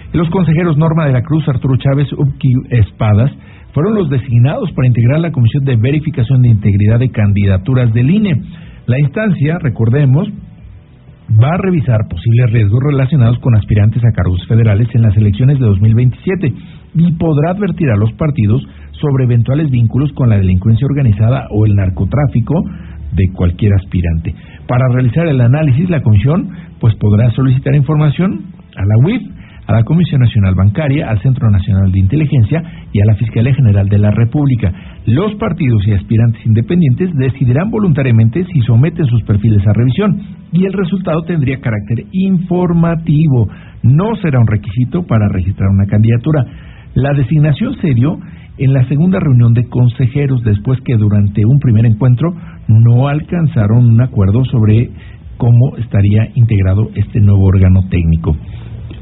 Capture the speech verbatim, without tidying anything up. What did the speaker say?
Los consejeros Norma de la Cruz, Arturo Chávez, Upqui Espadas, fueron los designados para integrar la Comisión de Verificación de Integridad de Candidaturas del I N E. La instancia, recordemos, va a revisar posibles riesgos relacionados con aspirantes a cargos federales en las elecciones de dos mil veintisiete y podrá advertir a los partidos sobre eventuales vínculos con la delincuencia organizada o el narcotráfico de cualquier aspirante. Para realizar el análisis, la comisión pues podrá solicitar información a la U I F, a la Comisión Nacional Bancaria, al Centro Nacional de Inteligencia y a la Fiscalía General de la República. Los partidos y aspirantes independientes decidirán voluntariamente si someten sus perfiles a revisión y el resultado tendría carácter informativo. No será un requisito para registrar una candidatura. La designación se dio en la segunda reunión de consejeros después que durante un primer encuentro no alcanzaron un acuerdo sobre cómo estaría integrado este nuevo órgano técnico.